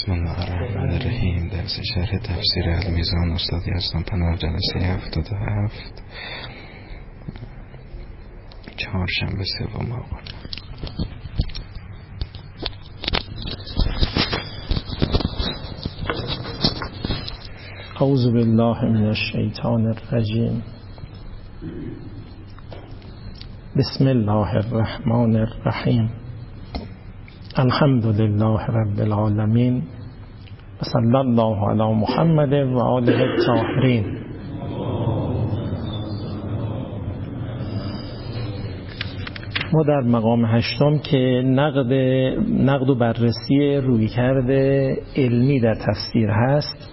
بسم الله الرحمن الرحیم. درس شرح تفسیر المیزان استاد یزدان پناه، جلسه 77، چهارشنبه 3 آبان. اعوذ بالله من الشیطان الرجیم. بسم الله الرحمن الرحیم. الحمد لله رب العالمین و صلی الله علی محمد و آله الطاهرین. ما در مقام هشتم که نقد و بررسی رویکرد علمی در تفسیر هست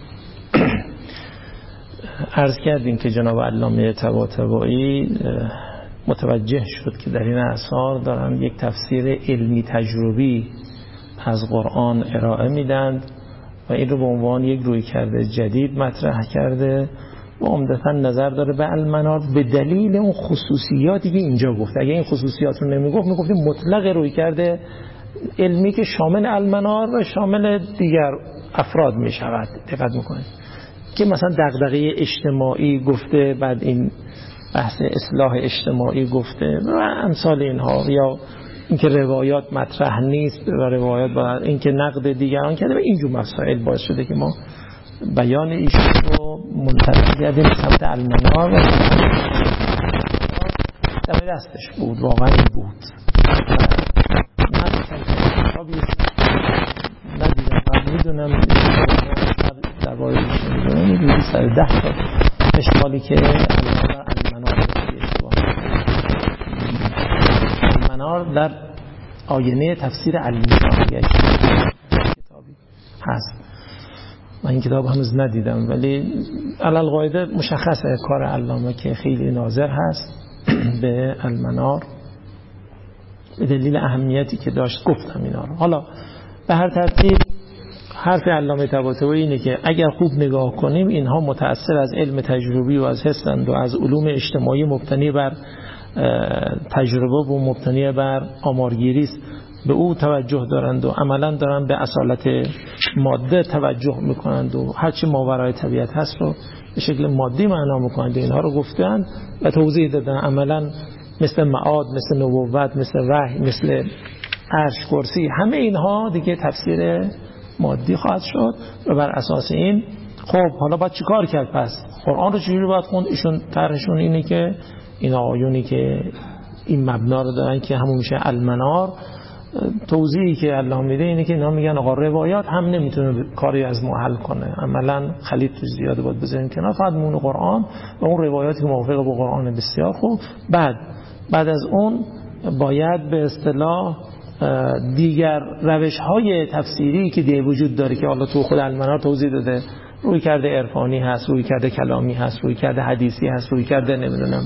عرض کردیم که جناب علامه طباطبایی متوجه شد که در این اثار دارن یک تفسیر علمی تجربی از قرآن ارائه میدند و این رو به عنوان یک رویکرد جدید مطرح کرده و عمدتاً نظر داره به المنار به دلیل اون خصوصیاتی که اینجا گفته. اگه این خصوصیات رو نمیگفت میگفتیم مطلق رویکرد علمی که شامل المنار و شامل دیگر افراد میشود. دقت میکنید که مثلا دغدغه اجتماعی گفته، بعد این بحث اصلاح اجتماعی گفته و امثال اینها، یا اینکه روایات مطرح نیست و روایات باید اینکه نقد دیگران کرده و اینجور مسائل باعث شده که ما بیان ایشون رو منتقل کردیم سمت المنار و در دستش بود، واقعا این بود. ندیدم و میدونم در باید ایشون میدونم سر 10 تا اشکالی که المنار در آینه تفسیر المیزان کتابی هست. من این کتاب هنوز ندیدم ولی علل قاعده مشخصه کار علامه که خیلی ناظر هست به المنار به دلیل اهمیتی که داشت. گفتم اینا رو. حالا به هر ترتیب حرف علامه طباطبایی اینه که اگر خوب نگاه کنیم اینها متأثر از علم تجربی و از حسند و از علوم اجتماعی مبتنی بر تجربه و مبتنی بر آمارگیری است، به او توجه دارند و عملا دارند به اصالت ماده توجه میکنند و هرچی ماورای طبیعت هست رو به شکل مادی معنا میکنند. اینها رو گفتند و توضیح دادن. عملا مثل معاد، مثل نبوت، مثل وحی، مثل عرش، کرسی، همه اینها دیگه تفسیر مادی خواهد شد و بر اساس این خب حالا باید چی کار کرد؟ پس قرآن رو چجوری باید خوند؟ ایشون طرحشون اینه که این آیونی که این مبنا رو دارن که همون میشه المنار، توضیحی که الله میده اینه که اینا میگن آقا روایات هم نمیتونه کاری از ما حل کنه، عملا خلید تو زیاده باید بذاریم کنار، فقط مون قرآن و اون روایاتی که موافق با قرآن بسیار خوب. بعد از اون باید به اصطلاح دیگر روش های تفسیری که دیگه وجود داره که حالا تو خود المنار توضیح داده، روی کرده عرفانی هست، روی کرده کلامی هست، روی کرده حدیثی هست، روی کرده نمیدونم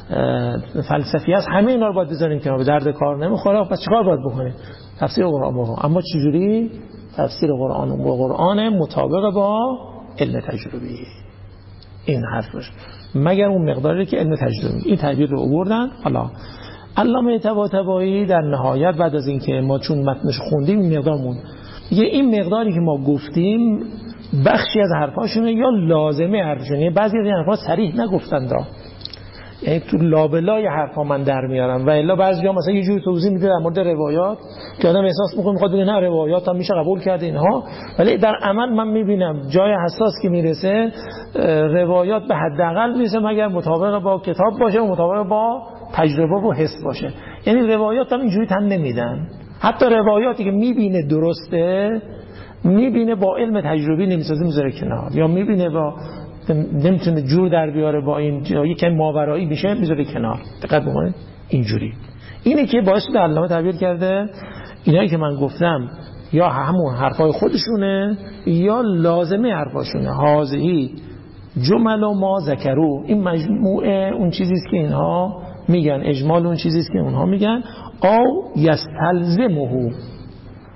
فلسفی هست، همه اینا رو باید بذاریم که به درد کار نمیخوره. پس چیکار باید بکنیم؟ تفسیر قرآن بکنیم. اما چجوری؟ تفسیر قرآن مطابق با علم تجربی. این حرفش مگر اون مقداری که علم تجربی این تعبیر رو آوردن. حالا علامه طباطبایی در نهایت بعد از اینکه ما چون متنش خوندیم این مقدارمون دیگه، این مقداری که ما گفتیم بخشی از حرفاشونه یا لازمه حرفشونه، بعضی از این حرفا صریح نگفتن یعنی تو لابلای حرفا من در میارم و الا بعضیا مثلا یه جوری توضیح میده در مورد روایات که آدم احساس میکنه میخواد بگه نه روایات هم میشه قبول کرد اینها، ولی در عمل من میبینم جای حساس که میرسه روایات به حداقل میرسه مگر مطابق با کتاب باشه و مطابق با تجربه و حس باشه. یعنی روایات هم اینجوری تن نمیدن. حتی روایاتی که میبینه درسته میبینه با علم تجربی نمیسازه میذاره کنار، یا میبینه با نمیتونه جور در بیاره با این یکم ماورایی میشه میذاره کنار. دقت بکنید اینجوری. اینه که باعث شده علامه تعبیر کرده اینایی که من گفتم یا همون حرفای خودشونه یا لازمه حرفاشونه. هازهی جمل و ما ذکرو، این مجموعه اون چیزیست که اینها میگن، اجمال اون چیزیست که اونها میگن. او یستلزمه،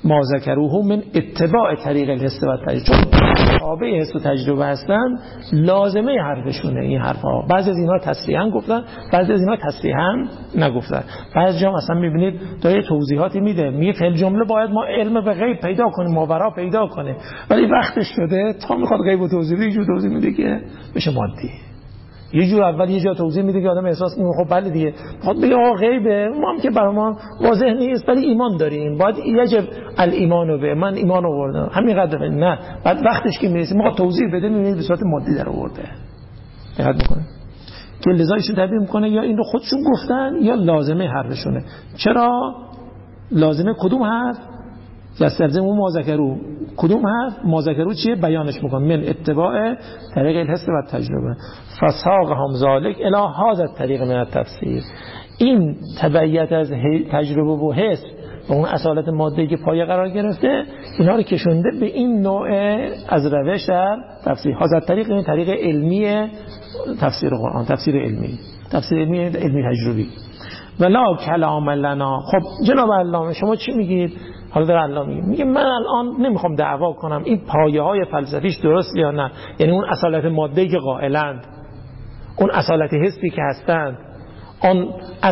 ما ذکروه من اتباع طریق الحس و تجربه، چون تابع حس و تجربه هستن لازمه حرفشونه این حرفها. بعضی از اینها تصریحاً گفتن، بعضی از اینها تصریحاً نگفتن. بعضی جا مثلا میبینید داره توضیحاتی میده، میگه فعل جمله باید ما علم به غیب پیدا کنیم، ماورا پیدا کنیم، ولی وقتش شده تا میخواد غیب و توضیح بده، یه جور توضیح میده که بشه مادی، یه جور اول یه جا توضیح میده که آدم احساس کنه خب بله دیگه، خود بگه آقا غیبه، ما هم که برای ما واضح نیست ولی ایمان داریم، باید یجب الایمان به، من ایمان آوردم همین قدره. نه، بعد وقتش که میرسه ما توضیح بده میبینید به صورت مادی در آورده. دقت میکنه که لذایشون تعبیر میکنه یا این رو خودشون گفتن یا لازمه حرفشونه. چرا لازمه؟ کدوم حرف؟ یستلزمو ما ذکرو، کدوم حرف؟ ما ذکرو چیه؟ بیانش میکنم من اتباع طریق الحس و تجربه فساق هم ذالک الی هذا الطریق من التفسیر. این تبعیت از تجربه و حس و اون اصالت ماده‌ای که پایه قرار گرفته، اینا رو کشونده به این نوع از روش در تفسیر. هذا الطریق این طریق علمی تفسیر قرآن، تفسیر علمی، تفسیر علمی تجربی. ولا کلام لنا. خب جناب علامه شما چی میگید؟ حالا در علامه میگه من الان نمیخوام دعوا کنم این پایه های فلسفیش درست یا نه، یعنی اون اصالت ماده‌ای که قائلند، اون اصالت حسی که هستند، اون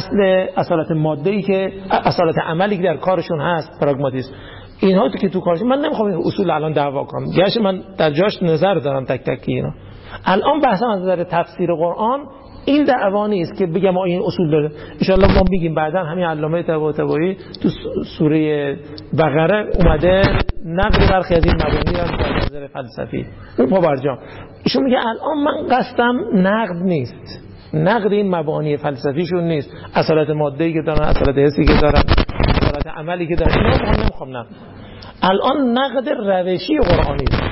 اصالت ماده‌ای که اصالت عملی که در کارشون هست، پراگماتیسم، اینها که تو کارشون، من نمیخوام این اصول الان دعوا کنم، گرچه من در جاش نظر دارم تک تک اینا. الان بحثم از نظر تفسیر قرآن این دعوا نیست که بگم ما این اصول داره. ان شاء الله ما میگیم بعدا همین علامه طباطبایی تو سوره بقره اومده نقد برخی از این مبانی رو از نظر فلسفی ما برجام. ایشون میگه الان من قصدم نقد نیست، نقد این مبانی فلسفیشون نیست، اصالت ماده‌ای که دارن، اصالت حسی که دارن، اصالت عملی که دارن، اینا من نمیخوام نقد. الان نقد روشی قرآنی است.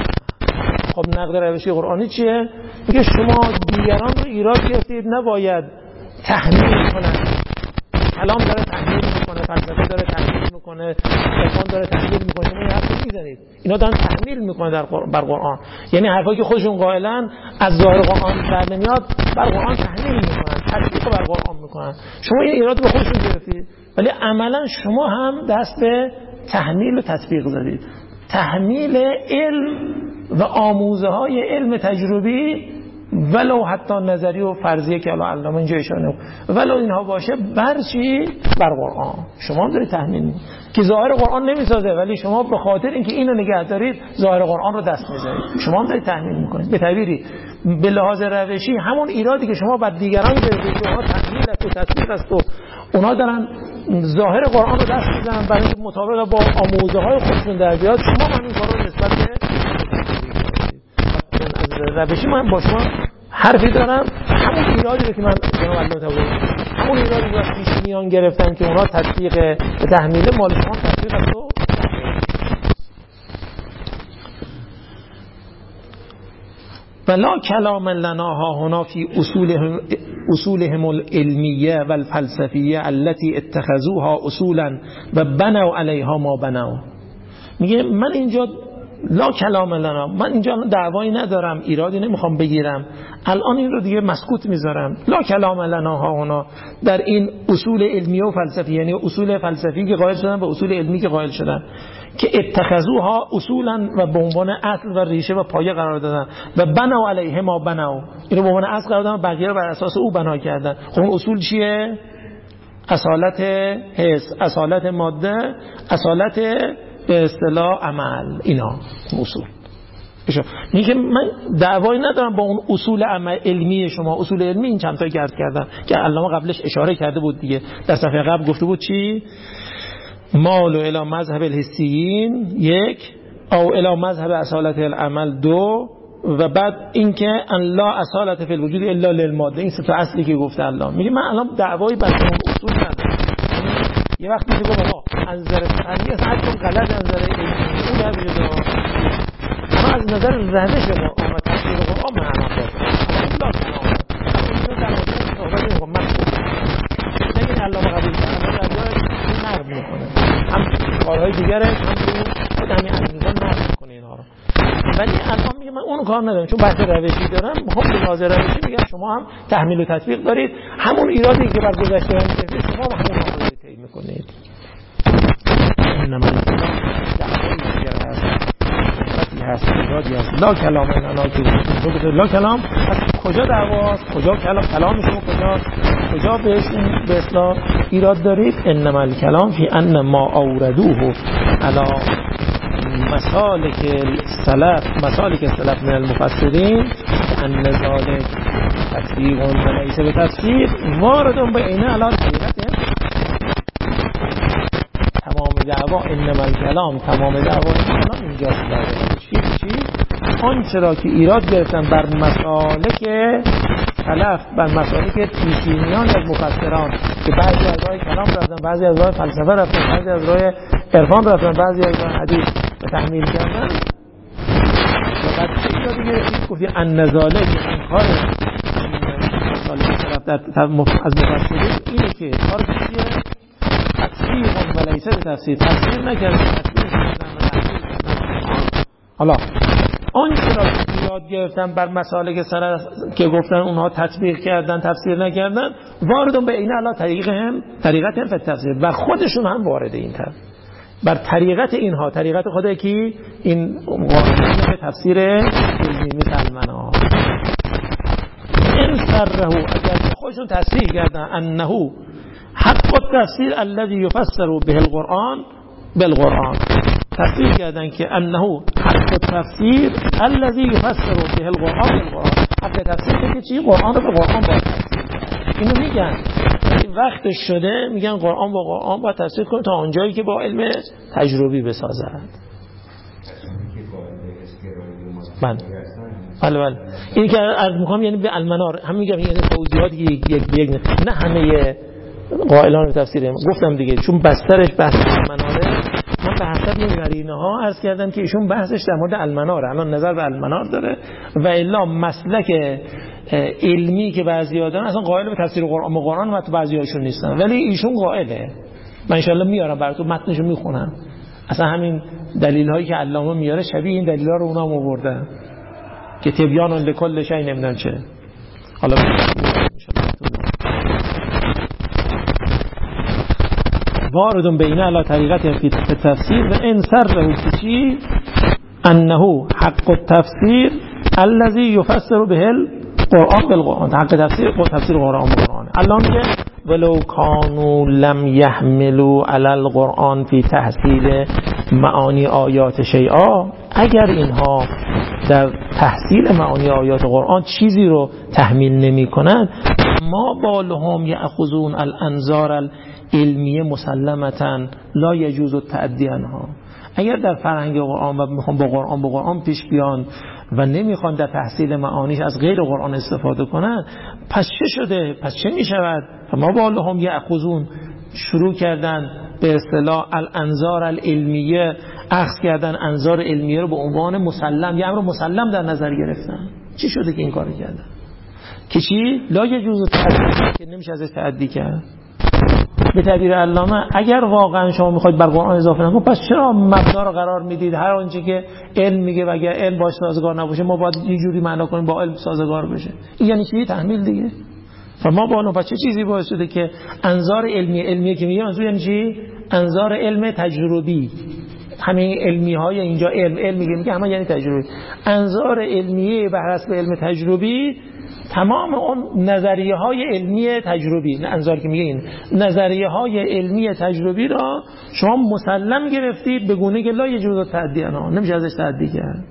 خب نقد روشی قرآنی چیه؟ میگه شما دیگران رو ایراد گرفتید، نباید تحمیل کنند. کلام داره تحمیل میکنه، فلسفه داره تحمیل میکنه، عرفان داره تحمیل میکنه، شما این حرف میزنید. اینا دارن تحمیل میکنه بر قرآن، یعنی حرفایی که خودشون قائلن از ظاهر قرآن در نمیاد بر قرآن تحمیل میکنن، تطبیق بر قرآن میکنن. شما این ایراد به خودشون گرفتید ولی عملا شما هم دست به تحمیل و تطبیق زدید. تحمیل علم و آموزه های علم تجربی ولو حتی نظری و فرضیه که علامه اینجا اشاره ولو اینها باشه بر چی؟ بر قرآن. شما هم دارید تحمیل می‌کنید که ظاهر قرآن نمیسازه، ولی شما به خاطر اینکه اینو نگه دارید ظاهر قرآن رو دست می‌زنید. شما هم دارید تحمیل می‌کنید. به تعبیری به لحاظ روشی همون ایرادی که شما بعد دیگران گرفتید که اونها تحمیل است و تطبیق است و اونها دارن ظاهر قرآن رو دست می‌زنن برای اینکه مطابق با آموزه های خودشون در بیاد، شما همین کارا رو نسبت به روشی من با شما حرفی دارم. همون ایرادی رو که من جناب علامه طباطبایی همون ایرادی رو پیش میان گرفتن که اونا تطبیق به تحمیل مال شما تطبیق است و ولا کلام لنا ها هنا فی اصولهم العلمیه و الفلسفیه التي اتخذوها اصولا و بنوا علیها ما بنوا. میگه من اینجا لا کلام لنا، من اینجا دعوایی ندارم، ایرادی نمیخوام بگیرم، الان این رو دیگه مسکوت میذارم. لا کلام لنا ها هنا در این اصول علمی و فلسفی، یعنی اصول فلسفی که قائل شدن به اصول علمی که قائل شدن که اتخذوها اصولا و به عنوان اصل و ریشه و پایه قرار دادن و بنوا علیه ما بنوا، اینو به عنوان اصل قرار دادن و بقیه رو بر اساس او بنا کردن. خب اون اصول چیه؟ اصالت حس، اصالت ماده، اصالت به اصطلاح عمل. اینا اصول. میگه من دعوایی ندارم با اون اصول علمی شما. اصول علمی این چند تا عرض کردم که علامه قبلش اشاره کرده بود دیگه، در صفحه قبل گفته بود چی؟ مال و الی مذهب الحسیین یک، او الی مذهب اصالت العمل دو، و بعد اینکه ان لا اصالت فی الوجود الا للماده. این سه تا اصلی که گفته علامه. میگه من الان دعوایی بر اون اصول ندارم. یه وقتی میگه بابا از نظر فنی اصلا غلط، از نظر علمی اون هم میگه اما از نظر روش قرآن و تفسیر قرآن من هم دارم. لا کلام اون در مورد صحبت میگم من نگین علامه قبول کرده از جای نقد میکنه، هم کارهای دیگره هم خود همین انجام نقد میکنه اینها رو. ولی الان میگه من اون کار ندارم چون بحث روشی دارم. هم به لحاظ روشی میگم شما هم تحمیل و تطبیق دارید، همون ایرادی که بر گذشته هم گرفتید شما هم همون رو میکنید. انما الکلام دعوای دیگر هست، صحبتی هست، ایرادی هست. لا کلام انا که لا کلام از کجا دعواست، کجا کلام شما کجا بهشون به اصطلاح ایراد دارید؟ انما الکلام فی ان ما اوردوه علی مسالک السلف من المفسرین ان ذلك تفسیر و لیس به تفسیر وارد به عین علی حقیقت تمام دعوا. انما الکلام تمام دعوا اینجاست. چی؟ آنچه را که ایراد گرفتن بر مسالک سلف، بر مسالک پیشینیان از مفسران که بعضی از راه کلام رفتن، بعضی از راه فلسفه رفتن، بعضی از راه عرفان رفتن، بعضی از راه حدیث به تحمیل کردن. و بعد چه ایرادی گرفتید؟ گفتی ان ذالک انکار مسالک سلف از مفسرین اینه که کار چیه؟ تفسیر و لیس به تفسیر. تفسیر نکردن، تفسیر کردن و تحمیل کردن. حالا آنچه را ایراد گرفتن بر مسالک سلف که گفتن اونها تطبیق کردن، تفسیر نکردن، واردون به این علا طریقت هم تفسیر و خودشون هم وارد این طرف بر طریقت اینها، طریقت خود کی؟ این واردون به تفسیر علمی مثل ها این سره اگر خودشون تصریح کردن انه حق التفسیر الذي يفسر به القرآن بالقرآن، تصریح کردن که انه حق التفسیر الذي يفسر به القرآن بالقرآن. حق تفسیر که چی؟ قرآن رو به قرآن باید تفسیر کرد. اینو میگن وقتش شده، میگن قرآن با قرآن باید تفسیر کنه تا اونجایی که با علم تجربی بسازد. بله این که از میخوام یعنی به المنار هم میگم، یعنی توضیحاتی یک نه همه قائلان به تفسیر گفتم دیگه، چون بسترش بحث المناره. من به حسب این قرینه ها عرض کردم که ایشون بحثش در مورد المناره، الان نظر به المنار داره و الا مسلک علمی که بعضی‌ها دارن اصلا قائل به تفسیر قرآن و تو بعضی‌هاشون نیستن، ولی ایشون قائله. من ان شاءالله میارم براتون متنشو میخونم. اصلا همین دلیل هایی که علامه میاره شبیه این دلیل ها رو اونها هم آورده که تبیان لکل شیء نمیدونم چه. حالا واردون بینه علا طریقت فی تفسیر و این سر چی انه حق التفسیر الذي يفسر به القرآن بالقرآن. حق تفسیر قرآن بالقرآن. الان که ولو کانوا لم يحملوا على القرآن فی تحصیل معانی آیات شیئا، اگر اینها در تحصیل معانی آیات قرآن چیزی رو تحمیل نمی کنند، ما بالهم یأخذون الانظار العلمیه مسلمتا لا یجوز التعدی عنها. اگر در فرهنگ قرآن و میخوان با قرآن پیش بیان و نمیخوان در تحصیل معانیش از غیر قرآن استفاده کنن، پس چه شده؟ پس چه میشود؟ ما بالهم یأخذون شروع کردن به اصطلاح الانظار العلمیه، اخذ کردن انظار علمیه رو به عنوان مسلم، یه امر مسلم در نظر گرفتن. چی شده که این کارو کردن؟ که چی؟ لا یجوز تعدی، که نمیشه ازش تعدی کرد. به تعبیر علامه اگر واقعا شما میخواید بر قرآن اضافه نکنید، پس چرا مبنا رو قرار میدید هر آنچه که علم میگه و اگر علم باش سازگار نباشه ما باید یه جوری معنا کنیم با علم سازگار بشه؟ این یعنی چی؟ تحمیل دیگه. فما با پس چه چیزی باعث شده که انظار علمیه که میگه منظور یعنی چی؟ انظار علم تجربی. همین علمی های اینجا علم میگه همه یعنی تجربی. انظار علمیه بر حسب علم تجربی تمام اون نظریه های علمی تجربی، نه انظار که میگه این نظریه های علمی تجربی را شما مسلم گرفتید به گونه که لا یجوز تعدی عنها، نمیشه ازش تعدی کرد.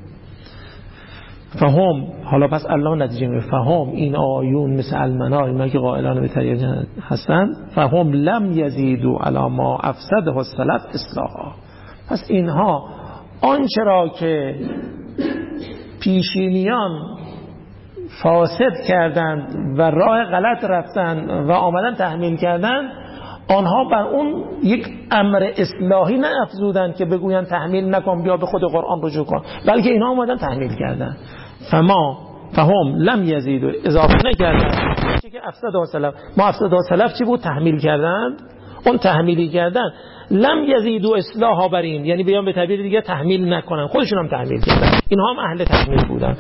فهم، حالا پس علامه نتیجه میگه فهم این آیون مثل المنار، اینا که قائلان به طریق هستند، فهم لم یزیدوا علی ما افسده السلف اصلاحا. پس اینها آنچه را که پیشینیان فاسد کردند و راه غلط رفتند و آمدن تحمیل کردند، آنها بر اون یک امر اصلاحی نافزودند که بگویند تحمیل نکن بیا به خود قرآن رجوع کن، بلکه اینها آمدن تحمیل کردند. فهم لم یزیدوا، اضافه نکردند چیزی که افسد السلف. ما افسد السلف چی بود؟ تحمیل کردند. اون تحمیلی کردن لم یزیدوا اصلاحا بر این، یعنی بیان به تعبیر دیگه تحمیل نکنن، خودشون هم تحمیل کردن. اینها هم اهل تحمیل بودن.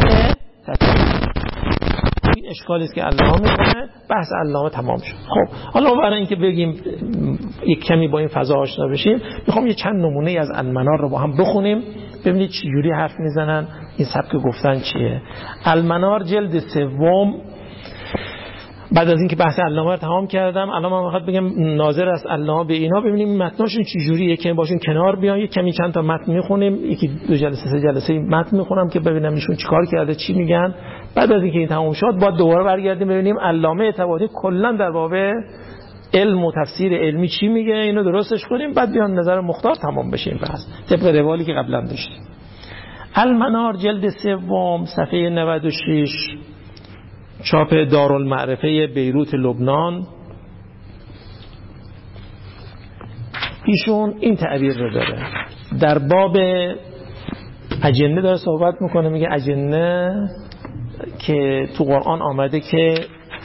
این اشکالی است که علامه میکنه. بحث علامه تمام شد. خب حالا برای اینکه بگیم یک کمی با این فضا آشنا بشیم، میخوام یه چند نمونه از المنار رو با هم بخونیم ببینید چه جوری حرف میزنن، این سبک گفتن چیه. المنار جلد 3. بعد از اینکه بحث علامه رو تمام کردم، الان من میخوام بگم ناظر از علامه به اینا، ببینیم متناشون چه جوریه که باشون کنار بیان، یک کمی چند تا متن میخونیم، یکی 2 جلسه 3 جلسه متن میخونم که ببینم ایشون چیکار کرده، چی میگن. بعد از اینکه این تمام شد باید دوباره برگردیم ببینیم علامه طباطبایی کلا در باب علم و تفسیر علمی چی میگه، اینو درستش کنیم، بعد بیان نظر مختار تمام بشه این بحث طبق روالی که قبلا داشتیم. المنار جلد 3 صفحه 96 چاپ دارالمعرفه بیروت لبنان. ایشون این تعبیر رو داره در باب اجنه داره صحبت میکنه، میگه اجنه که تو قرآن آمده که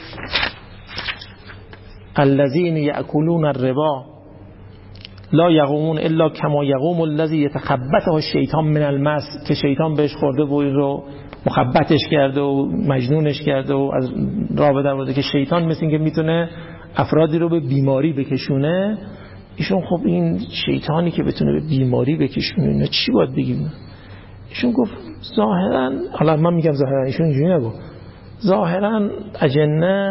الذین یأکلون الربا لا یقومون الا کما یقوم الذی یتخبطه الشیطان من المس، که شیطان بهش خورده و این رو مخبطش کرده و مجنونش کرده و از راه در برده، که شیطان مثل این که میتونه افرادی رو به بیماری بکشونه. ایشون خب این شیطانی که بتونه به بیماری بکشونه اینا چی باید بگیم؟ ایشون گفت ظاهرا، حالا من میگم ظاهرا، ایشون اینجوری نگو، ظاهرا اجنه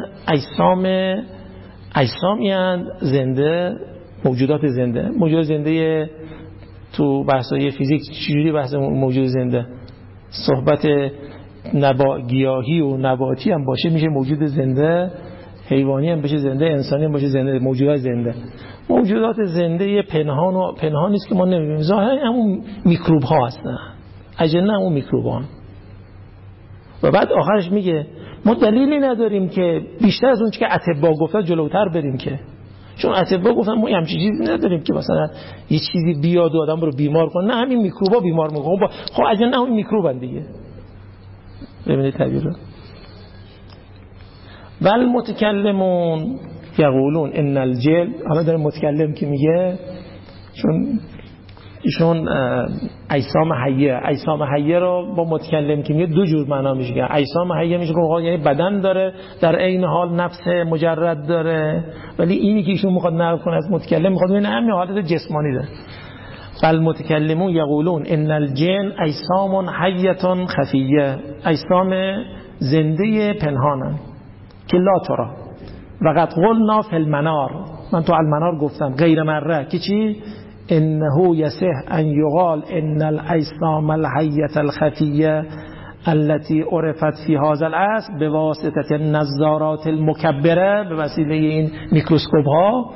اجسامی هستند زنده، موجودات زنده. تو بحثای فیزیک چجوری بحث موجود زنده؟ صحبت گیاهی و نباتی هم باشه میشه موجود زنده، حیوانی هم بشه زنده، انسانی هم باشه زنده، موجودات زنده پنهان نیست که ما نمیبینیم، ظاهرا همون میکروب ها هستن، اجنه همون میکروب ها. و بعد آخرش میگه ما دلیلی نداریم که بیشتر از اون که اطباء گفتن جلوتر بریم، که چون اطباء گفتن ما همچین چیزی نداریم که مثلا یه چیزی بیاد و آدم رو بیمار کنه، نه همین میکروبا بیمار میکنه. خب اجنه همون میکروبن دیگه. ببینید تعبیر رو. والمتکلمون یقولون ان الجن، حالا داره متکلم که میگه، چون ایشون اجسام حیه رو با متکلم که میگه 2 جور معنا میشه. اجسام حیه میشه که یعنی بدن داره در عین حال نفس مجرد داره، ولی اینی که ایشون میخواد نقل کنه از متکلم میخواد ببینه همین حالت جسمانی داره. فالمتکلمون یقولون ان الجن اجسام حیه خفیه، اجسام زنده پنهانن که لا ترى. وقد قلنا فی المنار، من تو المنار گفتم غیر مره که چی؟ انه یصح ان یقال ان الاجسام الحیه الخفیه التي عرفت فی هذا العصر بواسطه النظارات المکبره، به وسیله این میکروسکوپ ها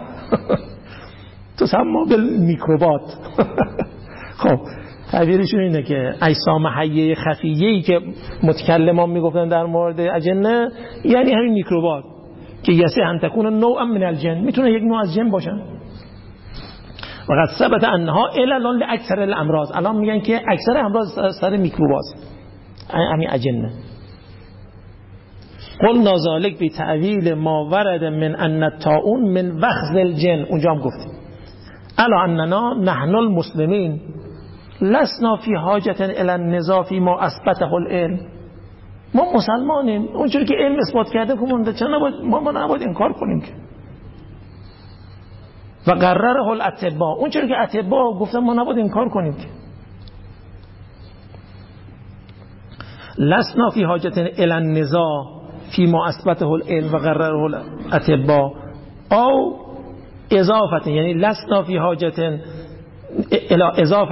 تسمى بالمیکروبات. خب تعبیرشون اینه که اجسام حیه خفیه‌ای که متکلمان میگفتن در مورد اجنه یعنی همین میکروبات که یصح ان تکون نوعا من الجن، میتونه یک نوع از جن باشن. وقد ثبت انها علل لاکثر الامراض، الان میگن که اکثر امراض سر میکروباست، همین اجنه. قلنا ذلك بتأویل ما ورد من ان الطاعون من وخز الجن، اونجا هم گفتیم الا اننا نحن المسلمین لسنا فی حاجت الی النزاع فی ما اثبته العلم، ما مسلمانیم، اونجوری که علم اثبات کرده ما نباید انکار کنیم. که و قرره الاطباء، اونجوری که اطباء گفتن ما نباید انکار کنیم. که لسنا فی حاجت الی النزاع فی ما اثبته العلم و قرره الاطباء او اضافه، یعنی لسنا فی حاجت الى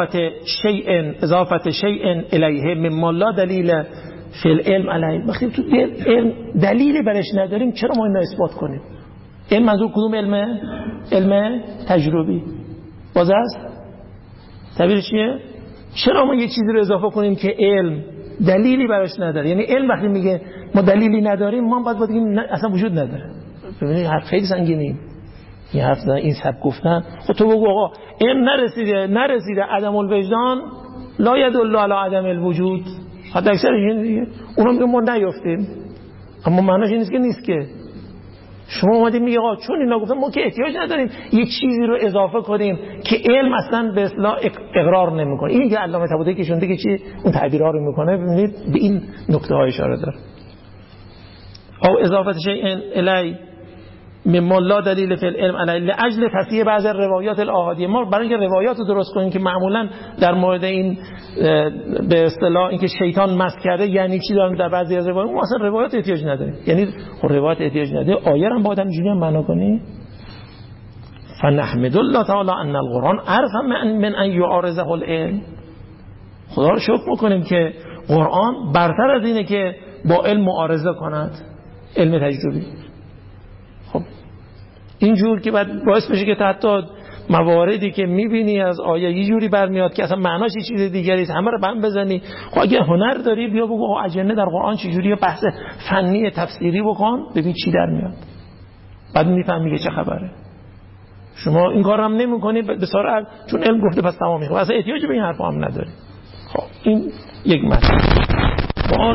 اضافه شیء الیه مما لا دلیل فی العلم علیه. وقتی تو علم دلیلی برش نداریم چرا ما اینو اثبات کنیم؟ علم منظور کدوم علمه؟ علم تجربی. باز است تعبیر چیه؟ چرا ما یه چیزی رو اضافه کنیم که علم دلیلی براش نداره؟ یعنی علم وقتی میگه ما دلیلی نداریم، ما باید بگیم اصلا وجود نداره. ببینید حرف خیلی سنگینه این حرف، این سب گفتن. خب تو بگو آقا علم نرسیده عدم الوجدان لا یدل علی عدم الوجود، حتی اکثر این دیگه اونا میگن ما نیافتیم، اما معناش این نیست که نیست. که شما اومدید میگه آقا چون اینا گفتن ما که احتیاج نداریم یه چیزی رو اضافه کنیم که علم اصلا به اصطلاح اقرار نمیکنه. این که علامه طباطبایی که شونده که چی اون تعبیرها رو میکنه، ببینید به این نکته ها اشاره داره. او اضافه شیء الی مما لا دلیل فی العلم علی لاجل تصحیح بعض روایات الاحادیه. ما برای اینکه روایات رو درست کنیم که معمولا در مورد این به اصطلاح اینکه شیطان مس کرده یعنی چی دارن در بعضی از روایات، ما اصلا روایات احتیاج نداره. یعنی خب روایات احتیاج نداره، آیه هم باید اینجوری معنا کنی. فنحمد الله تعالی ان القرآن عرف من ان یعارضه العلم. خدا رو شکر میکنیم که قرآن برتر از اینه که با علم معارضه کند، علم تجربی. خب اینجور که بعد باعث بشه که حتی مواردی که میبینی از آیه یه جوری برمیاد که اصلا معناش یه چیز دیگری است، همه رو بهم بزنی. خب اگه هنر داری بیا بگو اجنه در قرآن چجوریه، بحث فنی تفسیری بکن ببین چی در میاد، بعد میفهمی که چه خبره. شما این کار هم نمی‌کنی به سرعت چون علم گفته پس تمام میشه، اصلا احتیاج به این حرفا هم نداری. خب این یک مطلب. باز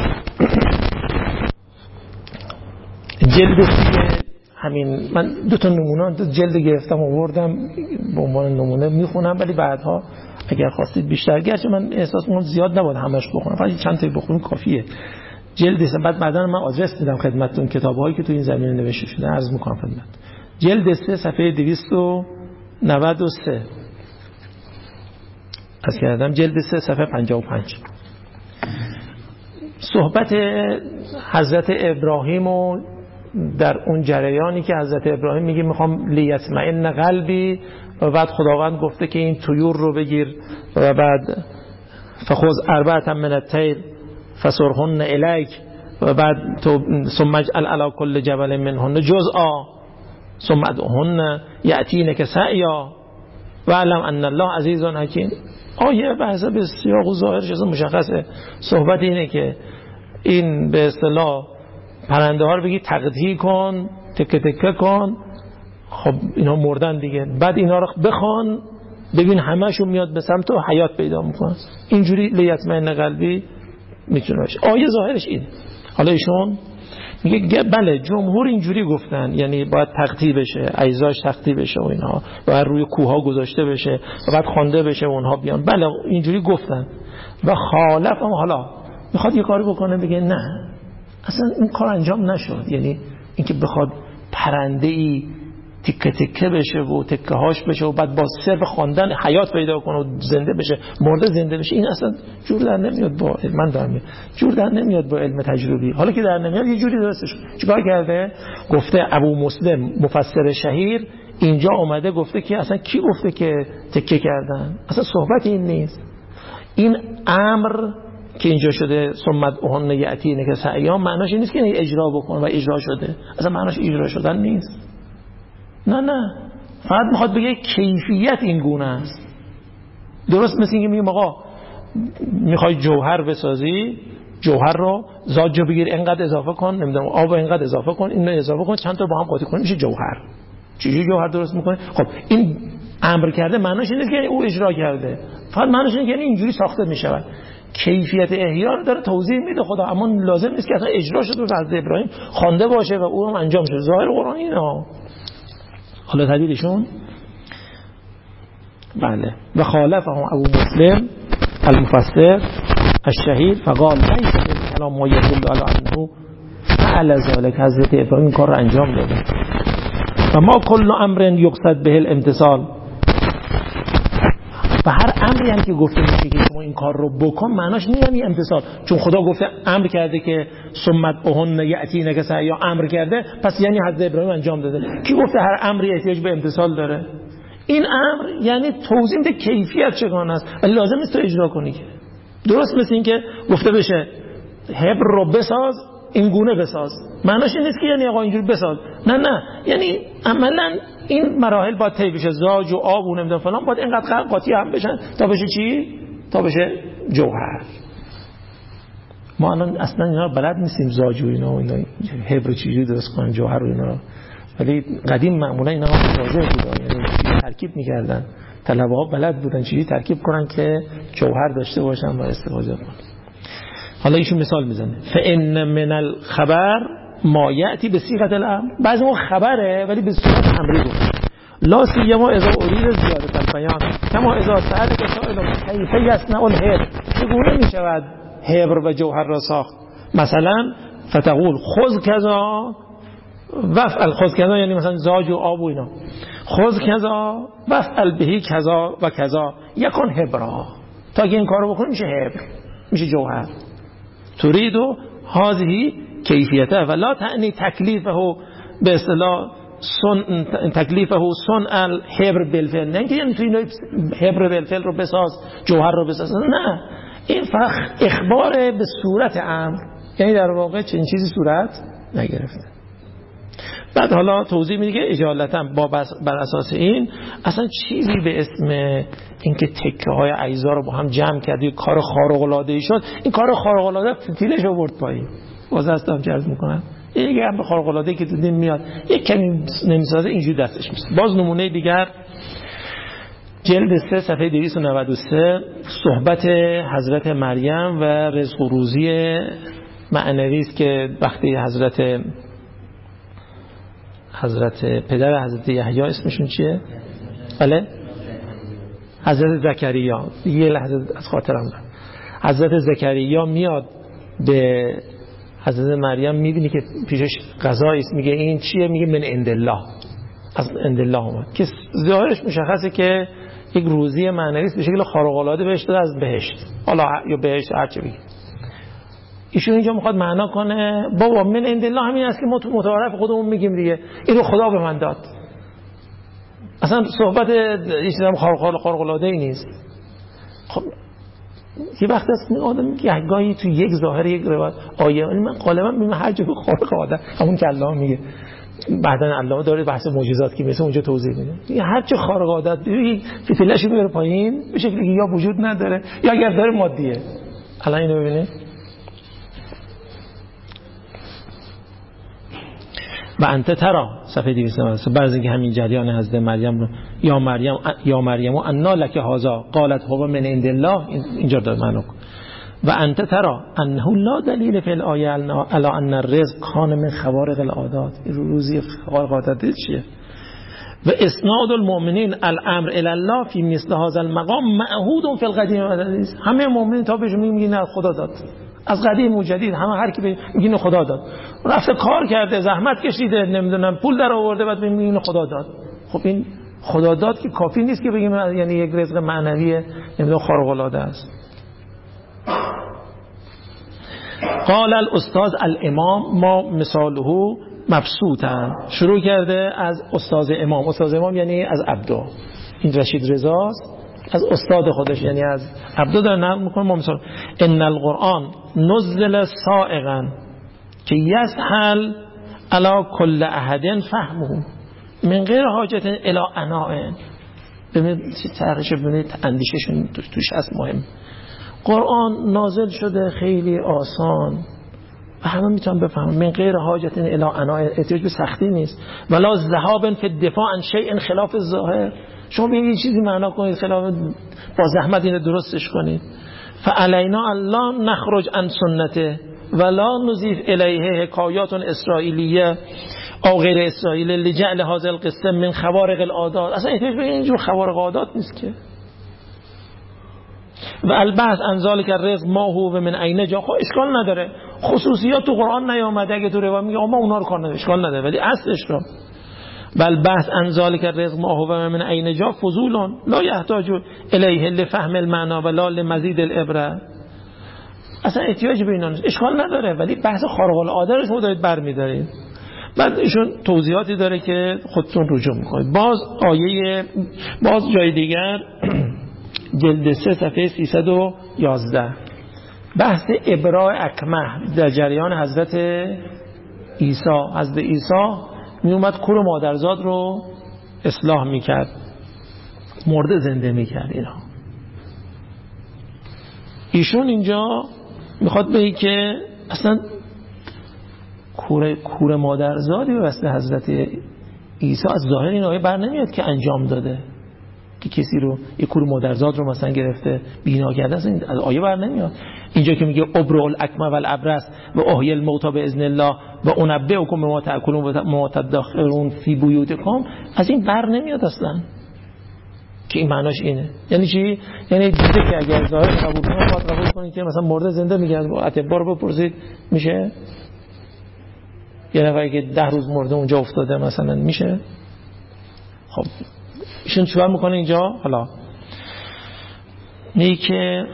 جلد همین من دو تا نمونه جلد گرفتم آوردم به عنوان نمونه میخونم، ولی بعدها اگر خواستید بیشتر، گرچه من احساس می‌کنم زیاد نباید همش بخونم، فقط چند تا بخونم کافیه. جلد بعدا من آدرس میدم خدمتتون کتابایی که تو این زمینه نوشته شده عرض می‌کنم خدمت. جلد 3 صفحه 293 از کردم، جلد 3 صفحه 55. صحبت حضرت ابراهیم و در اون جریانی که حضرت ابراهیم میگه میخوام لیطمئن قلبی و بعد خداوند گفته که این طیور رو بگیر و بعد فخذ اربعة من الطیر فسرهن الیک و بعد تو ثم اجعل علی کل جبل منهن جزءا ثم ادعهن یأتینک سعیا واعلم ان الله عزیز حکیم. آیه بحث به سیاق و ظاهرش اصلا مشخصه. صحبت اینه که این به اصطلاح پرنده ها رو بگی تقطیع کن، تکه تکه کن، خب اینا مردن دیگه، بعد اینا رو بخوان ببین همه‌شون میاد به سمت و حیات پیدا میکنه. اینجوری لیطمئن قلبی میتونه باشه. آیه ظاهرش اینه. حالا ایشون میگه بله جمهور اینجوری گفتن، یعنی باید تقطیع بشه، اجزاش تقطیع بشه و اینها، باید روی کوها گذاشته بشه و بعد خوانده بشه و اونها بیان. بله اینجوری گفتن و خالف هم حالا میخواد یه کاری بکنه بگه نه اصلا این کار انجام نشد، یعنی اینکه بخواد پرنده ای تکه تکه بشه و تکه هاش بشه و بعد با صرف خواندن حیات پیدا کنه و زنده بشه، مرده زنده بشه، این اصلا جور در نمیاد با علم. من دارم جور در نمیاد با علم تجربی. حالا که در نمیاد یه جوری درستش چیکار کرده؟ گفته ابو مسلم مفسر شهیر اینجا اومده گفته که اصلا کی گفته که تکه کردن؟ اصلا صحبت این نیست. این امر که اینجا شده ثم اون یأتینک سعیا معناش این نیست که اجرا بکن و اجرا شده، اصلا معناش اجرا شدن نیست. نه فقط میخواد بگه کیفیت این گونه است. درست مثل اینکه میگم آقا میخوای جوهر بسازی، جوهر رو زاجو بگیر اینقدر اضافه کن، نمیدونم آب اینقدر اضافه کن، اینو اضافه کن، چند تا با هم قاطی کن میشه جوهر. چجوری جوهر درست میکنه؟ خب این امر کرده معناش این نیست که او اجرا کرده، فقط معناش اینه که اینجوری ساخته میشود. کیفیت احیا رو داره توضیح میده خدا، اما لازم نیست که اصلا اجرا شده و حضرت ابراهیم خوانده باشه و او هم انجام شده. ظاهر قرآن اینه. حالا تعبیرشون بله و خالفهم ابو مسلم المفسر الشهید فقال لیس بالکلام ما یدل علی انه فعل ذلك. حضرت ابراهیم کار رو انجام داده. و ما کل امر یقصد به الامتثال، و هر امری هم که گفته میشه که شما این کار رو بکن معناش یعنی امتثال، چون خدا گفته امر کرده که ثمت اهن یأتینک سعیا، امر کرده پس یعنی حضرت ابراهیم انجام داده. کی گفته هر امری احتیاج به امتثال داره؟ این امر یعنی توضیح میده کیفیت چگونه است، ولی لازم نیست تو اجرا کنی که. درست مثل این که گفته بشه حبر رو بساز، این گونه بساز، معناش این نیست که یعنی آقا اینجوری بساز، نه یعنی عملا این مراحل باید طی بشه، زاج و آب و نمیدونم فلان باید اینقدر قاطی هم بشن تا بشه چی؟ تا بشه جوهر. ما الان اصلا اینا رو بلد نیستیم، زاج و اینا حبر چجوری درست کنن، جوهر و اینا، ولی قدیم معمولا اینا تازه بودن، یعنی ترکیب می‌کردن، طلبه‌ها بلد بودن چجوری ترکیب کنن که جوهر داشته باشن و استفاده کنن. حالا ایشون مثال میزنه فإن من الخبر ما یأتی به صیغه الامر، بعضی موقع خبره ولی به صورت امری گفت. لا سیما اذا اريد زیاده البیان کما اذا سألك سائل کیف یصنع الحبر، چگونه میشود حبر و جوهر را ساخت؟ مثلا فتقول خذ کذا وفعل خذ کذا یعنی مثلا زاج و آب و اینا، خذ کذا وفعل بهی کذا و کذا یکن حبرا، تا که این کارو بکنی میشه حبر، میشه جوهر. تريد هذه کیفیته ولا تعنی تکلیفه به اصطلاح تکلیفه صنع الحبر بالفعل، نه اینکه یعنی تو اینو حبر بالفعل رو بساز، جوهر رو بساز، نه، این فقط اخبار به صورت امر، یعنی در واقع چنین چیزی صورت نگرفته. بعد حالا توضیح میده که اجالتا بر اساس این اصلا چیزی به اسم اینکه تکه های اجزا رو با هم جمع کردی کار خارق العاده ای شد، این کار خارق العاده فتیلش آورد پایین. باز هستم عرض میکنم یکی هم خارق العاده ای که تو دین میاد یک کمی نمیسازه اینجوری دستش میشه. باز نمونه دیگر جلد 3 صفحه 293 صحبت حضرت مریم و رزق و روزی معنوی است که وقتی حضرت پدر حضرت یحیی اسمشون چیه؟ بله؟ حضرت زکریا، یه لحظه از خاطرم دارم. حضرت زکریا میاد به حضرت مریم، میبینی که پیشش غذایی است، میگه این چیه؟ میگه من عند الله، از عند الله اومد، که ظاهرش مشخصه که یک روزی معنوی است به شکل خارق العاده بهش داده از بهشت، حالا یا بهشت هر چه بگی. ایشون اینجا میخواد معنا کنه بابا من عند الله همین است که ما تو متعارف خودمون میگیم دیگه، اینو خدا به من داد. اصلا صحبت اسلام خارق العاده ای نیست. خب یه وقت است آدم گاهی تو یک ظاهر یک روایت آیه، من غالبا میگم هر جا خارق العاده همون که الله میگه، بعدن الله داره بحث معجزات که مثل اونجا توضیح میده، هر چه خارق العاده فتیله‌اش میاره پایین به شکلی که یا وجود نداره یا اگر داره مادیه. الان اینو ببینید و انت ترا صفحه 293 بعضی که همین جریان حضرت مریم رو یا مریم انا لک هذا قالت هو من عند الله، اینجا داره معنی کن. و انت ترا انه لا دلیل فی الآیه علی ان الرزق کان من خوارق العادات، روزی خوارق العادات چیه؟ و اسناد المؤمنین الامر الی الله فی مثل هذا المقام معهود فی القدیم و الحدیث، همه مؤمنین تا بهش میگن خدا داد، از قدیم و جدید همه هر کی میگه خدا داد، رفته کار کرده زحمت کشیده نمیدونم پول در آورده بعد میگه خدا داد. خب این خدا داد که کافی نیست که بگیم یعنی یک رزق معنوی نمیدونم خارق العاده است. قال الاستاذ الامام ما مثاله مبسوطن، شروع کرده از استاد امام یعنی از عبدو، این رشید رضاست، از استاد خودش یعنی از عبدو داره نقل میکنه. ما مثال ان القرآن نزل سائغا که یسهل علی کل احد فهمه من غیر حاجت الی عناء. ببینید چه تحقیقش، ببینید اندیششون توش از مهم. قرآن نازل شده خیلی آسان و همه میتونن بفهمن، من غیر حاجت الی عناء، احتیاج به سختی نیست، ولا ذهاب فی الدفاع عن شیء خلاف الظاهر. شما بگید این چیزی معنا کنید خلاف، با زحمت اینو درستش کنید. فعلینا الله نخرج عن سنته ولا نضیف الیه حکایات اسرائیلیه او غیر اسرائیل لجعل هذا القصه من خوارق العادات. اصلا احتیاج به اینجور خوارق العادات نیست که. و البحث عن ذلك الرزق ما هو و من عین جا، اشکال نداره، خصوصیات تو قرآن نیامده، اگه تو روایت میگه ما اونا رو کار نداره اشکال نداره، ولی اصلش رو بل بحث عن ذلك الرزق ما هو و من عین جا فضول لا يحتاج الیه لفهم المعنى ولا لمزید العبره. اصلا احتیاج به اینا نیست، اشکال نداره، ولی بحث خارق العاده رو شما دارید برمی‌دارید. بعد ایشون توضیحاتی داره که خودتون رجوع می‌کنید. باز جای دیگر جلد 3 صفحه 311 بحث ابراء اکمه در جریان حضرت عیسی. حضرت عیسی می اومد کور مادرزاد رو اصلاح میکرد، مرده زنده میکرد. ایشون اینجا میخواد بگه که اصلا کور مادرزادی به واسطه حضرت عیسی از ظاهر این آیه بر نمیاد که انجام داده، که کسی رو یک کور مادرزاد رو مثلا گرفته بینا کرده، از آیه بر نمیاد. اینجا که میگه ابرئ الاکمه والابرص و احیی الموتى باذن الله و انبئکم بما تاکلون و ما تدخرون فی بیوتکم، از این بر نمیاد اصلا که این معناش اینه. یعنی چی؟ یعنی دیده که اگر ظاهر قبول کنه باید قبول کنید که مثلا مرده زنده میگه، اطباء رو بپرسید میشه. یه نفری که 10 روز مرده اونجا افتاده مثلا میشه؟ خب ایشون چیکار میکنه اینجا؟ حالا میگه که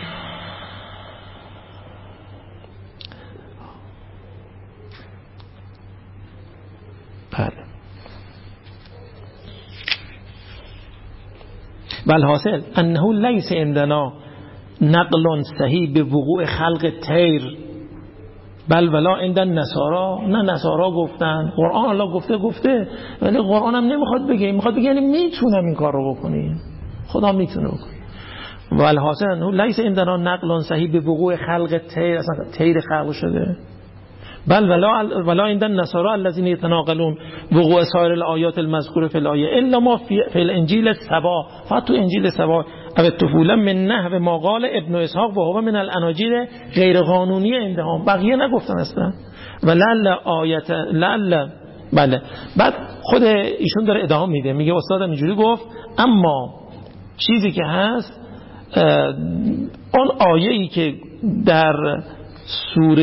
والحاصل انه لیس عندنا نقل صحیح به وقوع خلق طیر بل ولا عند النصارا. نه نصارا گفتن، قرآن الله گفته، ولی قرآن هم نمیخواد بگه، میخواد بگه یعنی میتونم این کار رو بکنی، خدا میتونه بکنه. والحاصل انه لیس عندنا نقل صحیح به وقوع خلق طیر، اصلا طیر خلق شده، بل ولا عند النصارى الذين يتناقلون وقوع سایر الآیات المذکوره فی الآیه الا ما فی الانجیل سبا. فقط تو انجیل سبا او الطفوله من نحو ما قال ابن اسحاق و هو من الاناجیل غیر قانونی عندهم. بقیه نگفتن اصلا. و لعل بله. بعد خود ایشون داره ادامه میده، میگه استادم اینجوری گفت، اما چیزی که هست اون آیه‌ای که در سوره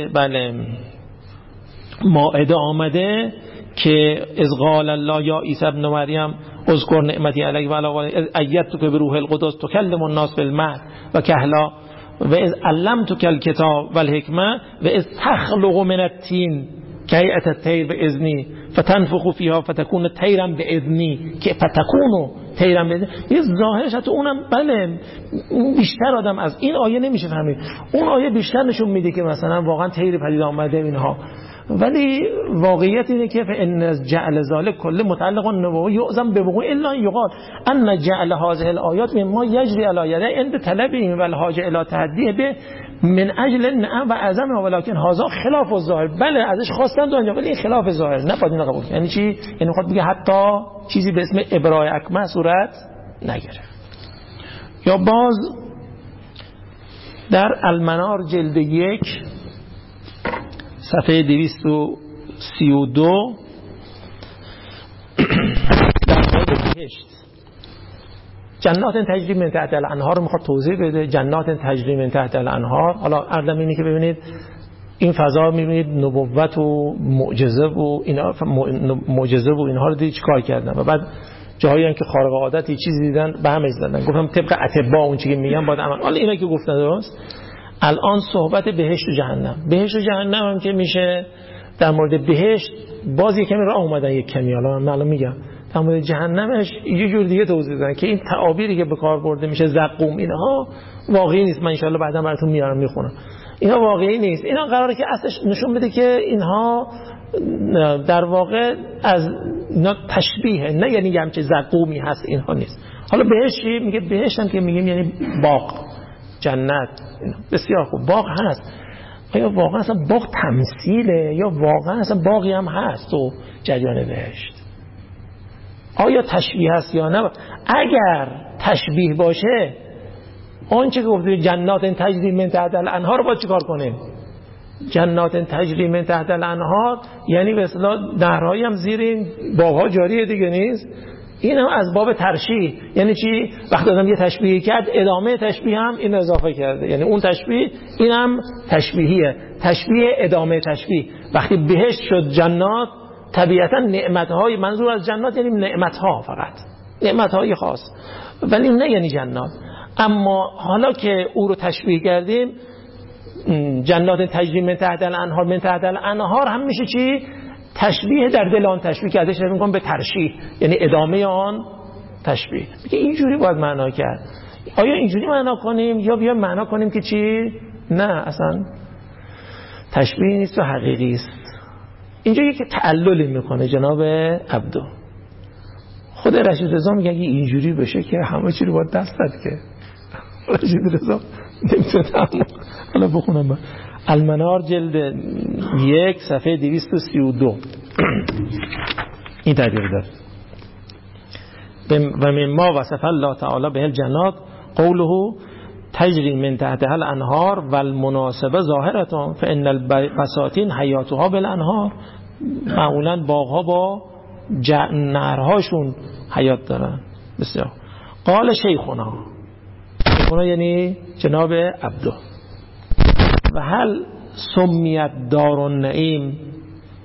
مائده آمده که از قال الله یا عیسی ابن مریم اذکر نعمتی علیک و علی والدیک ایدتک بروح القدس تکلم الناس بالمهد و کهلا و از علمتک الکتاب والحکمه و از تخلق من الطین کهیئة الطیر باذنی فتنفخ فیها فتکون طیرا باذنی که فتکون طیرا باذنی. یه ظاهرش حتی اونم بله بیشتر آدم از این آیه نمیشه فهمید، اون آیه بیشتر نشون میده که مثلا واقعا طیر پدید آمده اینها، ولی واقعیت اینه که ان از جعل ذلک کل متعلق النبوه یعظم به وقوع الا یقال ان جعل هذه الآیات مما یجری علی یدی عند طلبهم والحاجه الی تحدیه به من اجل النعم و عظم، ولکن هذا خلاف الظاهر. بله ازش خواستن دنیا، ولی این خلاف ظاهر، نباید اینو قبول. یعنی چی؟ یعنی میخواد بگه حتی چیزی به اسم ابراء اکمه صورت نگرفت. یا باز در المنار جلد 1 صفحه 232 در مورد بهشت، جنات تجری من تحت الانهار رو میخواد توضیح بده. جنات تجری من تحت الانهار، حالا عرضم اینه که ببینید این فضا میبینید نبوت و معجزه و اینا، معجزه و اینها رو دید چیکار کردن و بعد جاهایی هم که خارق عادت چیزی دیدن به هم زدن. گفتم طبق اتباع اون چیزی که میگم باید عمل. حالا اینا که گفتن درست. الان صحبت بهشت و جهنم. بهشت و جهنم هم که میشه در مورد بهشت باز یک کمی راه اومدن، یک کمی حالا من الان میگم. در مورد جهنمش یه جور دیگه توضیح دادن که این تعابیری که به کار برده میشه زقوم اینها واقعی نیست. من ان شاءالله بعدا براتون میارم میخونم. اینا واقعی نیست. اینا قراره که اصلش نشون بده که اینها در واقع از اینا تشبیه، نه یعنی همچه زقومی هست اینها نیست. حالا بهشت میگه، بهشت هم که میگیم یعنی باغ، جنت. بسیار خوب، باغ هست. آیا واقعا اصلا باغ تمثیله یا واقعا اصلا باغی هم هست تو جریان بهشت؟ آیا تشبیه هست یا نه؟ اگر تشبیه باشه آنچه که گفته جنات تجری من تحت الانهار رو باید چیکار کنیم؟ جنات تجری من تحت الانهار یعنی به اصطلاح نهرهایی هم زیر این باغ‌ها جاریه دیگه نیست؟ این هم از باب ترشیح. یعنی چی؟ وقتی آدم یه تشبیه کرد ادامه تشبیه هم این اضافه کرده، یعنی اون تشبیه این هم تشبیهیه، تشبیه ادامه تشبیه. وقتی بهشت شد جنات طبیعتا نعمت‌های، منظور از جنات یعنی نعمت‌ها، فقط نعمت‌های خاص، ولی نه یعنی جنات. اما حالا که او رو تشبیه کردیم جنات تجری من تحت الانهار، من تحت الانهار هم میشه چی؟ تشبیه در دل آن تشبیه که ازش میگم به ترشیح، یعنی ادامه آن تشبیه. میگه اینجوری باید معنا کرد. آیا اینجوری معنا کنیم یا بیا معنا کنیم که چی؟ نه اصلا تشبیه نیست و حقیقی است. اینجا یکی تعللی میکنه جناب عبدو. خود رشید رضا میگه اگه اینجوری بشه که همه چی رو باید دست داد که رشید رضا نمیتونه. حالا بخونم من المنار جلد 1 صفحه 232 این تعبیر داره. و مما وصف الله تعالی به الجنات قوله تجری من تحتها الانهار والمناسبه ظاهرتان فان البساتین حیاتها بالانهار. معمولا باغها با نهرهاشون حیات دارن. بسیار. قال شیخنا یعنی جناب عبدو و هل سمیت دار النعیم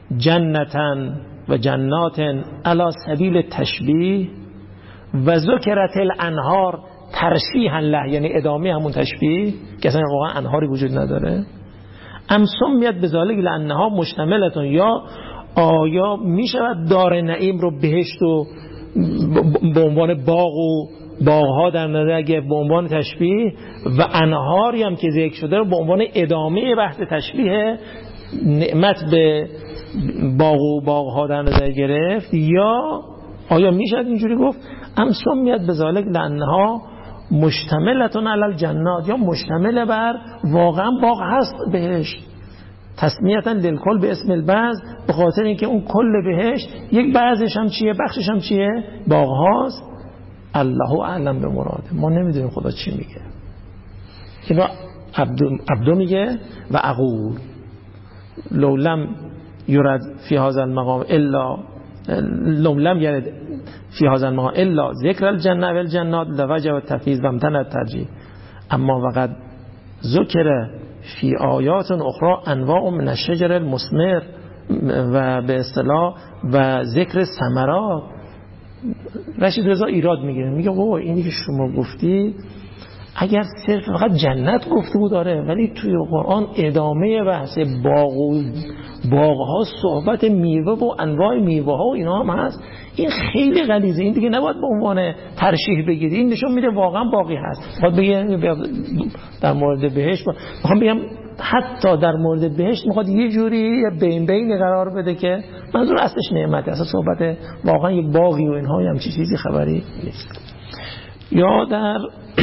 جنتن و جناتن علی سبیل تشبیه و ذکرت الانهار ترشیحا له، یعنی ادامه همون تشبیه که اصلا واقعا انهاری وجود نداره. ام سمیت بذالک لانها مشتملتون، یا آیا میشود دار نعیم رو بهشت و به عنوان باغ و باغها در نظر اگه به عنوان تشبیه و انهاری هم که ذکر شده رو به عنوان ادامه بحث تشبیه نعمت به باغ و باغها در نظر گرفت، یا آیا میشد اینجوری گفت ام سمیت بذالک لانها مشتملتون علی الجنات، یا مشتمل بر واقعا باغ هست بهشت، تسمیتا للکل به اسم البعض، به خاطر اینکه اون کل بهشت یک بعضش هم چیه، بخشش هم چیه، باغ هاست. الله اعلم به مراده، ما نمیدونیم خدا چی میگه. اینا عبدو میگه و اقول لو لم یرد فی هذا المقام الا لو لم یرد فی هذا المقام الا ذکر الجنه و الجنات لوجب التفیض و امتنع الترجیح، اما وقد ذکر فی آیات اخرى انواع من الشجر المثمر و به اصطلاح و ذکر ثمرات. رشید رضا ایراد میگه بابا اینی که شما گفتی اگر صرف فقط جنت گفته بود داره، ولی توی قرآن ادامه بحث باغ ها صحبت میوه و انواع میوه ها و اینا هم هست. این خیلی غلیظه، این دیگه نباید به عنوان ترشیح بگیری، این نشون میده واقعا باقی هست. میخواد بگه در مورد بهشت، میخوام بگم حتی در مورد بهشت میخواد یه جوری بین قرار بده که منظور اصلش نعمت، اصلا صحبت واقعا یه باغی و اینها هم چیزی خبری نیست. یا در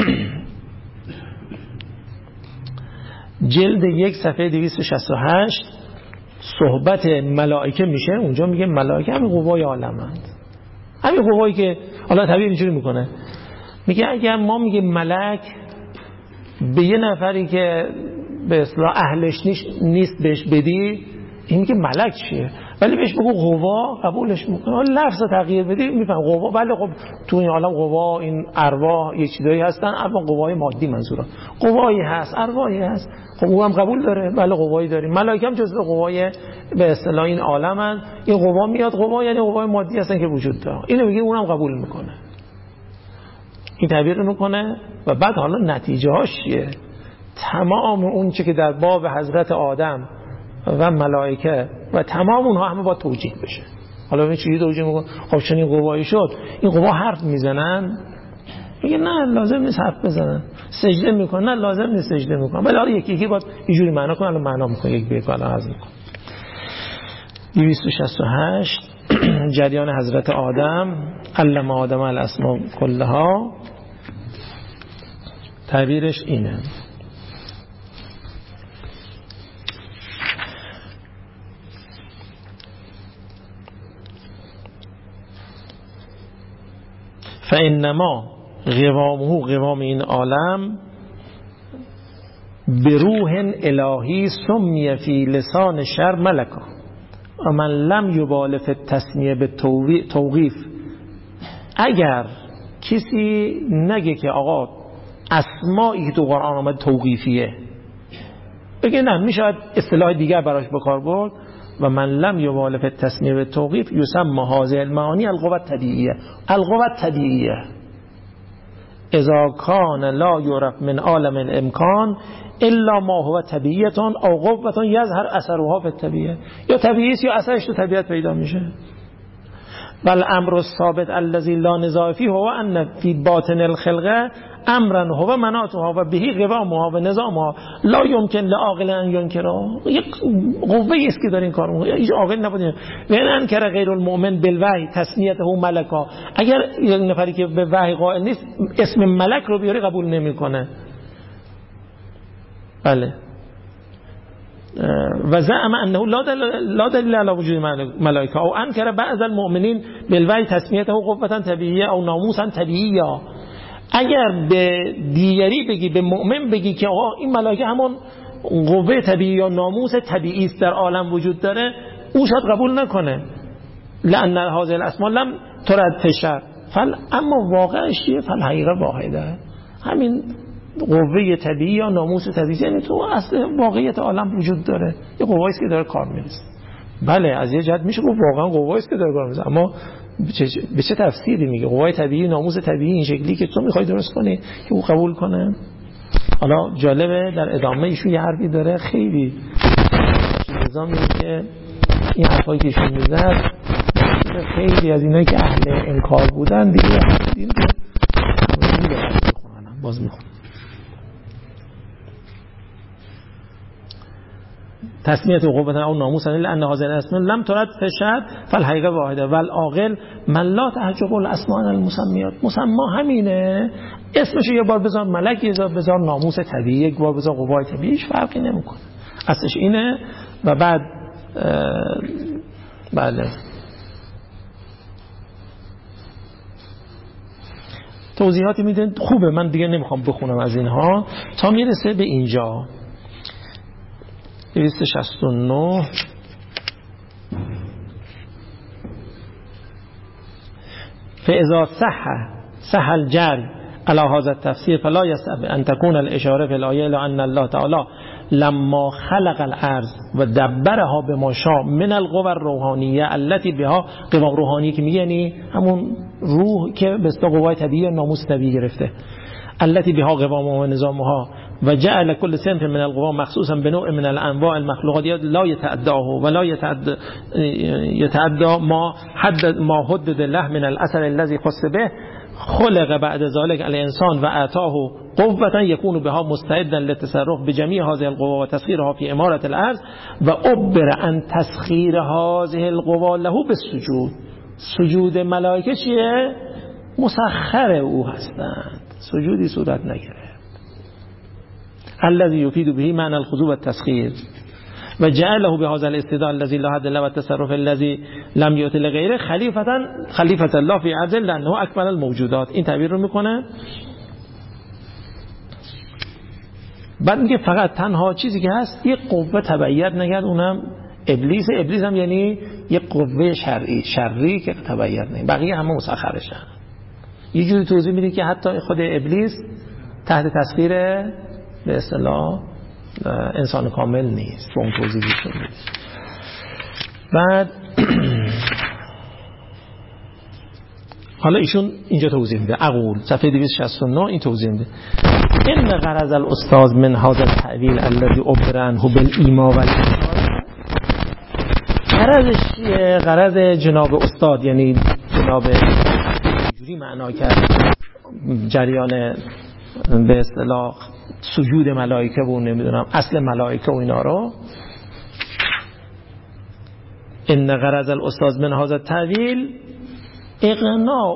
جلد 1 صفحه 268 صحبت ملائکه میشه، اونجا میگه ملائکه همین قوای عالمند، همین قوایی که حالا طبیعی اینجوری میکنه، میگه اگر ما میگه ملک به یه نفری که به اصطلاح اهلش نیست بهش بدی، این میگه ملک چیه، ولی بهش بگو قوا قبولش میکنه. لفظ تغییر بدی میفهم قوا، بله خب تو این عالم قوا این ارواح یه چیزایی هستن، اما قوای مادی منظورم، قوایی هست ارواحی هست، خب او هم قبول داره، بله قوایی داریم، ملائکه هم جزء قوای به اصطلاح این عالمن، این قوا میاد، قوا یعنی قوای مادی هستن که وجود داره، اینو میگه اونم قبول میکنه، این تعبیر رو میکنه. و بعد حالا نتیجه هاش چیه؟ تمام اون چه که در باب حضرت آدم و ملائکه و تمام اونها همه با توجیه بشه. حالا ببین چیزی توجیه میکنه، خب چون این قوایی شد، این قوا حرف میزنن، میگه نه لازم نیست حرف بزنن، سجده میکنن، نه لازم نیست سجده میکنن، ولی حالا یکی یکی باید اینجوری معنا کنن، الان معنا میکنه یک بیت الان عرض میکنه. 268 جریان حضرت آدم، علم آدم الاسماء کلها، تعبیرش اینه: فانما قوامه قوام این عالم بروح الهی سمی فی لسان شر ملکا و من لم یبالف التسمیه به توقیف. اگر کسی نگه که آقا اسمایی که تو قرآن آمد توقیفیه، بگه نه میشود اصطلاح دیگر براش بکار برد، و من لم یبالف التسمیه به توقیف یسمى هذه المعانی القوة الطبیعیه. القوة الطبیعیه اذا کان لا یعرف من عالم الامکان الا ما هو طبیعیه او قوة یظهر اثرها فی الطبیعه، یا طبیعی است یا اثرش تو طبیعت پیدا میشه. بل امر الثابت الذي لا نزاع فيه هو ان في باطن الخلقه امرا هو مناطها و بهی قوامها و نظامها لا يمكن لعاقل ان ينكره. یک قوه است که داره این کار میکنه، هیچ عاقل نبوده. و ان انکر غیر المؤمن بالوحی تسمیته ملکا، اگر یک نفری که به وحی قائل نیست اسم ملک رو بیاره قبول نمیکنه. بله. و زعم انه لا دلیل علی وجود ملائکه او انکر بعض المؤمنین بالوحی تسمیته قوة طبیعیه او ناموسا طبیعیه. اگر به دیگری بگی، به مؤمن بگی که آقا این ملائکه همون قوه طبیعی یا ناموس طبیعی است در عالم وجود داره، او شاید قبول نکنه، لأن هذه الاسماء لم ترد فی الشرع، اما واقعش چیه؟ فالحقیقه واحده، همین قوه طبیعی یا ناموس طبیعی یعنی تو اصل واقعیت عالم وجود داره، یه قوه‌ای است که داره کار می‌کنه. بله از یه جهت میشه گفت واقعا قوایی است که داره کار میکنه، اما به چه تفسیری میگه؟ قوای طبیعی، ناموس طبیعی این شکلی که تو میخوای درست کنی که او قبول کنه؟ حالا جالبه در ادامه ایشون یه حرفی داره خیلی نظام میگه که این حرفایی که ایشون میزد خیلی از اینایی که اهل انکار بودن دیگه دین باز میخونم. تسمیت قوة او ناموسا لأن هذه الاسماء لم ترد في الشرع فالحقيقة واحدة والعاقل من لا تعجب الاسماء المسميات. مسما همینه، اسمش یه بار بذار ملک، یه بار بذار ناموس طبیعی، یک بار بذار قوای طبیعی، هیچ فرقی نمیکنه، اصلش اینه. و بعد بله توضیحاتی میدن خوبه، من دیگه نمیخوام بخونم از اینها تا میرسه به اینجا 269. فاذا صح الجري على هذا التفسير فلا يستبعد ان تكون الاشاره في الايه الى ان الله تعالى لما خلق الارض و دبرها بما شاء من القوى الروحانیه التي بها قوى روحانی که میگه یعنی همون روح که به اصطلاح قوای طبیعی ناموس طبیعی گرفته، التي بها قوامها و نظامها و جعل كل صنف من القوى مخصوصا بنوع من الانواع المخلوقات لا يتعداه ولا يتعدى ما حدد له من الاثر الذي خص به خلق بعد ذلك الانسان و اعطاه قوة يكون بها مستعدا للتصرف بجميع هذه القوى وتسخيرها في امارة الارض و عبر عن تسخير هذه القوى له بالسجود. سجود ملائکه چیه؟ مسخر او هستند، سجودی صورت نگرفت. الذي يفيد به معنى الخضوع والتسخير و جعله بهذا الاستدلال الذي لا حد له والتصرف الذي لم يؤت لغيره خلیفة الله في عرض لانه اکمل الموجودات. این تعبیر رو میکنه. بعد میگه فقط تنها چیزی که هست یک قوه تبعیت نگرد، اونم ابلیس. ابلیس هم یعنی یک قوه شری که تبعیت نگرد، بقیه همه مسخرشن. یه جوری توضیح میده که حتی خود ابلیس تحت تسخیر به اصطلاح انسان کامل نیست، به اون توضیحشون میده. بعد حالا ایشون اینجا توضیح میده، اقول صفحه 269 این توضیح میده: ان غرض الاستاذ من هذا التأویل الذي عبر عنه بالایما والانکار. غرضش چیه؟ غرض جناب استاد یعنی جناب اینجوری معنا کرد جریان به اصطلاح سجود ملائکه و نمیدونم اصل ملائکه و اینا رو. ان غرض الاستاذ من هذا التأویل اقناع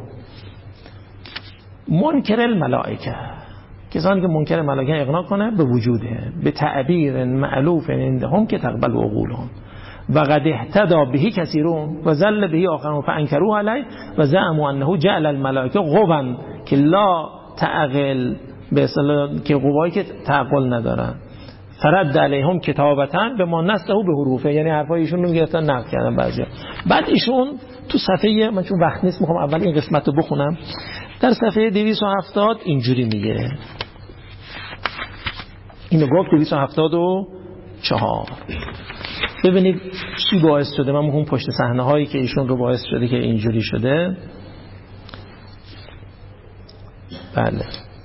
منکر الملائکه، کسانی که منکر ملائکه اقناع کنه به وجوده به تعبیر معلوف عندهم که تقبل عقولهم و قد اهتدى به کثیرون و ضل به آخرون فانکروه علیه و زعموا انه جعل الملائکه قوا که لا تعقل، به اصطلاح که قوایی که تعقل ندارن. فرد علیهم کتابتن به ما نسته به حروفه، یعنی حرفای ایشون رو گرفتن نقل کردن بعضیا. بعد ایشون تو صفحه، من چون وقت نیست میخوام اول این قسمت رو بخونم، در صفحه 270 اینجوری میگه، اینو گفت 274. ببینید چی باعث شده، من میخوام پشت صحنه هایی که ایشون رو باعث شده که اینجوری شده. بله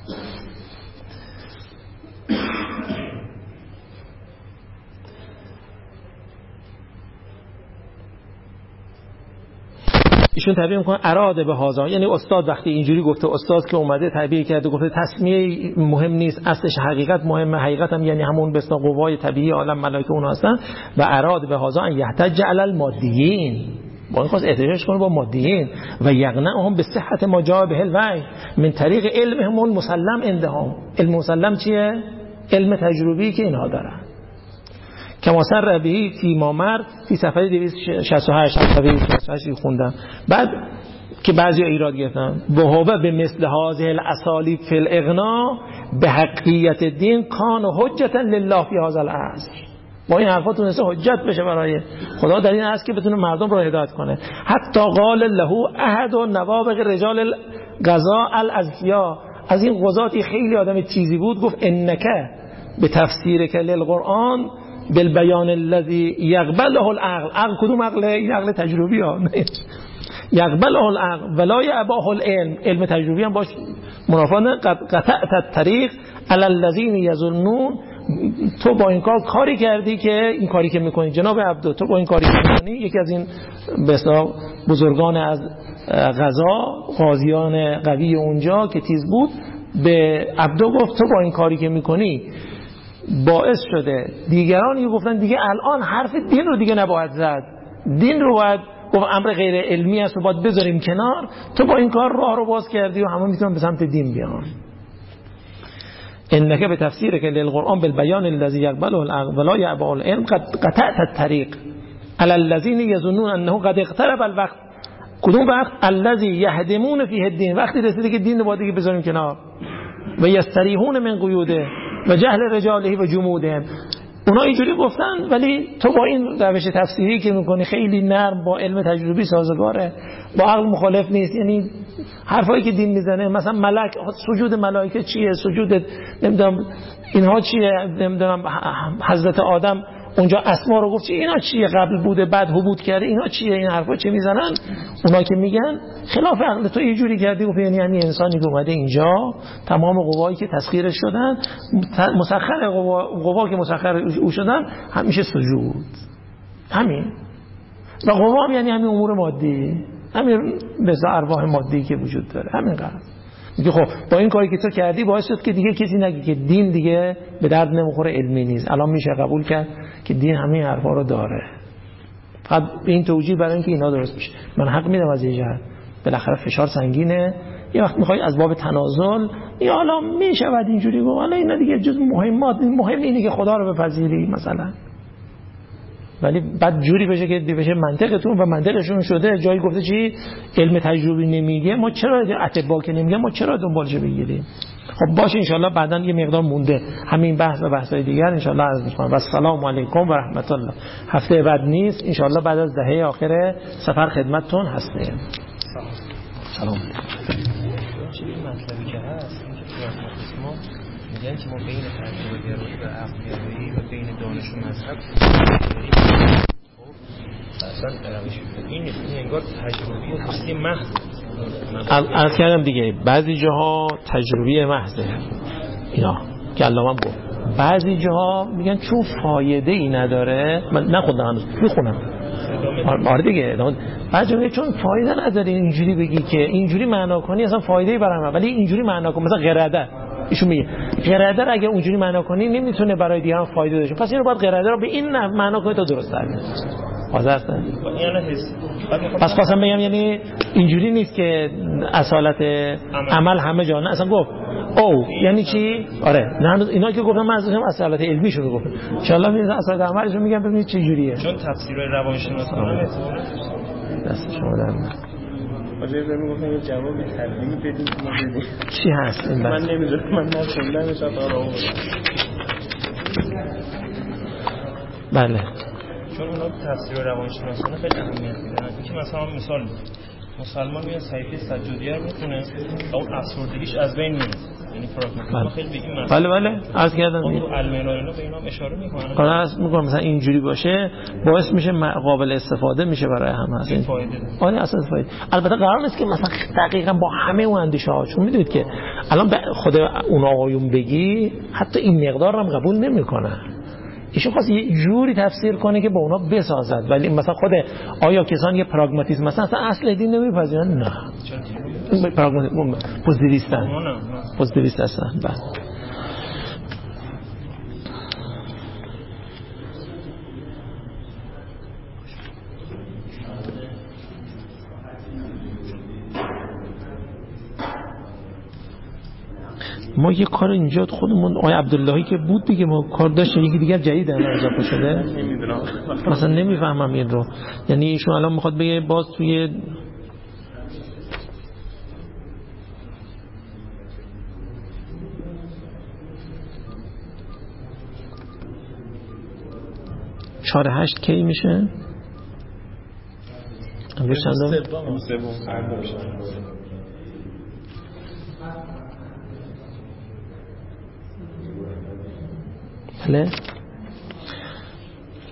ایشون تعبیر میکنه اراده به هازا، یعنی استاد وقتی اینجوری گفته، استاد که اومده تعبیر کرده گفته تسمیه مهم نیست، اصلش حقیقت مهمه، حقیقت هم یعنی همون به اصطلاح قوای طبیعی عالم ملائکه اون هستن. و اراده به هازا ان یحتج علی المادیین، با این خواست احتجاج کنه با مادیین و یقنعهم به صحت ما جاء به الوحی من طریق علمهم المسلم عندهم. علم مسلم چیه؟ علم تجربی که اینها دارن. کما سر بهی فی مامر فی صفحه 268 صفحه 268 خوندم. بعد که بعضی ایراد گرفتن وهو به مثل هذه الاسالیب فی الاغنا به حقیقت دین کان حجتا لله فی هذا العصر. با این حرفا تونسته حجت بشه برای خدا در این عصر که بتونه مردم رو هدایت کنه. حتی قال له احد نوابغ رجال القضاء الاذکیا، از این قضاتی خیلی آدم چیزی بود، گفت انک به تفسیر کل القرآن بالبیان الذی یقبله العقل. عقل کدوم عقله؟ این عقل تجربی ها. یقبله العقل ولا یأباه العلم. علم تجربی هم باش منافانه. قطعت الطریق علی الذین یظنون. تو با این کاری کردی که این کاری که میکنی جناب عبدو، تو با این کاری که میکنی، یکی از این به اصطلاح بزرگان از غزا، قاضیان قوی اونجا که تیز بود، به عبدو گفت تو با این کاری که میکنی باعث شده دیگرانی گفتن دیگه الان حرف دین رو دیگه نباید زد، دین رو باید گفت امر غیر علمی است و باید بذاریم کنار. تو با این کار راه رو باز کردی و همه میتونن به سمت دین بیان. انک به تفسیر که للقرآن بالبیان الذی یقبله العقل ولا یأباه العلم قطعت الطریق علی الذین یظنون انه قد اقترب الوقت. کدوم وقت؟ الذی یهدمون فیه الدین. وقتی رسیده که دین رو باید دیگه بذاریم کنار. و یستریحون من قیوده و جهل رجاله و جمودهم. اونا اینجوری گفتن، ولی تو با این روش تفسیری که میکنی خیلی نرم، با علم تجربی سازگاره، با عقل مخالف نیست. یعنی حرفایی که دین میزنه، مثلا ملک، سجود ملائکه چیه، سجود نمیدونم اینها چیه، نمیدونم حضرت آدم اونجا اسما رو گفت چیه، اینا چیه، قبل بوده بعد حبود کرده، اینا چیه، این حرفا چه میزنن؟ اونا که میگن خلاف عقل تو یه جوری کردی. گفت یعنی انسانی که اومده اینجا تمام قوایی که تسخیرش شدن، مسخر قوا که مسخر او شدن، همیشه سجود، همین. و قوا یعنی همین امور مادی، همین به ارواح مادی که وجود داره، همین قضیه. میگه خب با این کاری که تو کردی باعث شد که دیگه کسی نگه که دین دیگه به درد نمیخوره، علمی نیست. الان میشه قبول کرد که دین همین حرفا رو داره. فقط این توجیه برای اینکه اینا درست میشه. من حق میدم از یه جهت، بالاخره فشار سنگینه، یه وقت میخوای از باب تنازل یا حالا میشود اینجوری گفت، حالا اینا دیگه جز مهمات، مهم اینه که خدا رو بپذیری مثلا. ولی بعد جوری بشه که بشه منطقتون و منطقشون شده، جایی گفته چی علم تجربی نمیگه، ما چرا اتباع که نمیگه ما چرا دنبالش بگیریم؟ خب باشه، انشالله بعداً یه مقدار مونده همین بحث و بحث‌های دیگر انشالله عرض می‌کنم. و السلام علیکم و رحمت الله. هفته بعد نیست انشالله، بعد از دهه آخر سفر خدمتتون هستیم. سلام. چه مطلبی که هست این که ما میگن که ما بین تجربه گرایی و عقل گرایی و بین دانش و مذهب اصلا این انگار تجربی و حسی محض. عرض کردم دیگه بعضی جاها تجربی محضه اینا که علامه گفت، بعضی جاها میگن چون فایده ای نداره. من نخوندم هنوز، میخونم. آره دیگه، بعضی میگه چون فایده نداره اینجوری بگی که اینجوری معنا کنی اصلا فایده ای برای من، ولی اینجوری معنا کن. مثلا قرده، ایشون میگه قرده اگه اونجوری معنا کنی نمیتونه برای دیگران فایده داشته، پس اینو باید قرده رو به این معنا کنی تا درست تر بشه. واضحه؟ پس خواستم بگم یعنی اینجوری نیست که اصالت عمل همه جا، نه اصلا گفت او یعنی چی؟ آره نه اینا که گفتم من ازشم اصالت علمیشو گفتم، ان شاء الله میذارم اصالت عملشو میگم ببینید چه جوریه. چون تفسیرهای روانشناسانه دست شما در آجه برمی گفتم یه جوابی تلقیمی بدیم که ما بدیم چی هست این من نمیدونم، من نخوندم شاید آرام بله. چون اونا تفسیر روانشناسانه خیلی اهمیت میدن. اینکه مثلا مثال مسلمان میاد صحیفه سجادیه رو میخونه و اون افسردگیش از بین میره، یعنی پراگماتیسم خیلی به این مثلا. بله عرض کردم اون تو المنا اینا به اینا اشاره میکنن. قرار میگم مثلا اینجوری باشه باعث میشه قابل استفاده میشه برای همه. این فایده آره اصلا فایده. البته قرار نیست که مثلا دقیقاً با همه اون اندیشه ها، چون میدونید که الان خود اون آقایون بگی حتی این مقدار هم قبول نمیکنن. ایشون خواست یه جوری تفسیر کنه که با اونا بسازد، ولی مثلا خود آیا کسان یه پراگماتیسم مثلا اصل دین نمیپذیرن؟ نه این پراگماتیسم پوزیتیویست هستن. بله ما یه کار اینجا خودمون آقای عبداللهی که بود دیگه ما کار داشت، یکی دیگر جدید اضافه شده نمیدونم مثلا نمیفهمم این رو. یعنی ایشون الان میخواد بگه باز توی چهار هشت کی میشه؟ امروز چندم؟ بله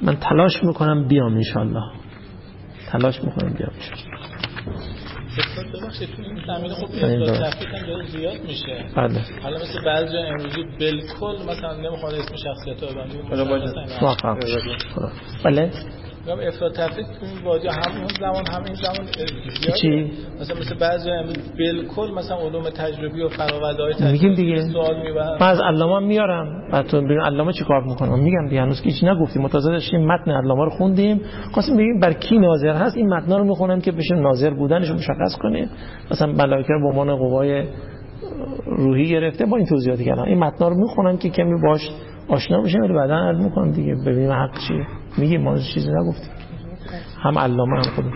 من تلاش میکنم بیام انشالله، تلاش میکنم بیام انشالله. ببخشید این تامین خوب تفکیک هم داره زیاد میشه. بله. حالا مثل بعضی امروزی بالکل مثلا نمیخواد اسم شخصیت رو ببریم. موافقم. بله. میگم افراط تفریط تو این بازی همون زمان همین زمان زیاد. چی؟ مثل بعضی امروز بالکل مثلا علوم تجربی و فراوردهای تجربی میگیم دیگه. سوال میبرن. من از علامه میارم. بعد ببین علامه چیکار میکنه. میگم دیگه هنوز که هیچ نگفتیم. متازه داشتیم متن علامه رو خوندیم. خواستیم بگیم بر کی ناظر هست. این متنا رو میخونم که بشه ناظر بودنش رو مشخص کنه. مثلا ملائکه رو به عنوان قوای روحی گرفته با این توضیحاتی که الان این متنا رو میخونم که کمی باش آشنا بشیم، ولی بعداً عرض میکنم دیگه ببینیم حق چیه. میگیم ما چیزی نگفتیم. هم علامه هم خودم.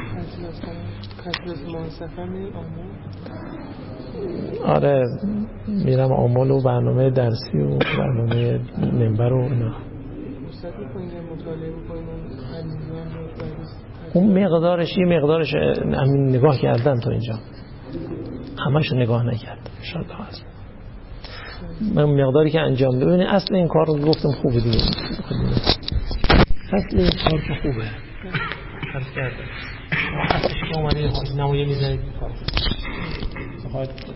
آره میرم آمال و برنامه درسی و برنامه منبر و اینا. اون مقدارش یه مقدارش همین نگاه کردم تا اینجا، همش نگاه نکردم انشاءالله. من مقداری که انجام ببینید اصل این کار رو گفتم خوبه دیگه. اصل این کار که خوبه حرف کردم اصلش که اومده نمایه میزنید